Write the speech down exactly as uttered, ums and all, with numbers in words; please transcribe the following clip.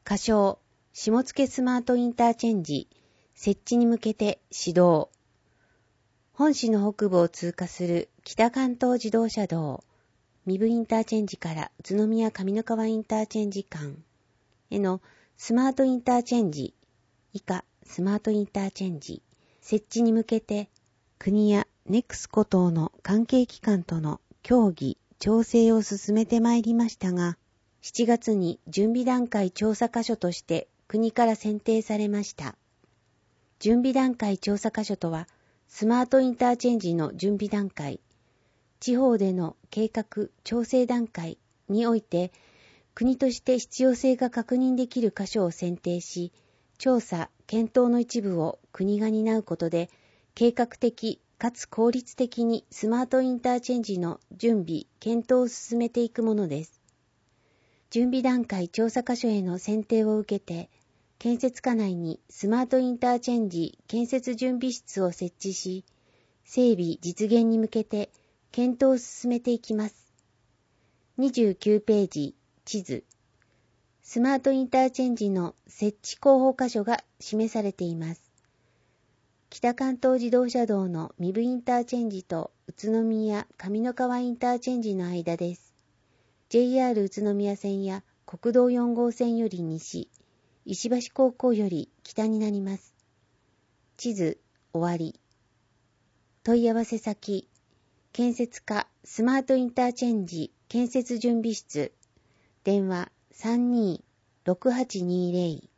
仮称、下野スマートインターチェンジ、設置に向けて始動。本市の北部を通過する北関東自動車道、三部インターチェンジから宇都宮上三川インターチェンジ間へのスマートインターチェンジ、以下スマートインターチェンジ、設置に向けて国やネクスコ等の関係機関との協議、調整を進めてまいりましたが、しちがつに準備段階調査箇所として国から選定されました。準備段階調査箇所とは、スマートインターチェンジの準備段階、地方での計画・調整段階において、国として必要性が確認できる箇所を選定し、調査・検討の一部を国が担うことで、計画的かつ効率的にスマートインターチェンジの準備・検討を進めていくものです。準備段階調査箇所への選定を受けて、建設課内にスマートインターチェンジ建設準備室を設置し、整備実現に向けて検討を進めていきます。にじゅうきゅうページ、地図。スマートインターチェンジの設置候補箇所が示されています。北関東自動車道の三部インターチェンジと宇都宮上三川インターチェンジの間です。ジェイアール 宇都宮線や国道よん号線より西、石橋高校より北になります。地図終わり。問い合わせ先、建設課スマートインターチェンジ建設準備室、電話 さんにーろくはちにーぜろ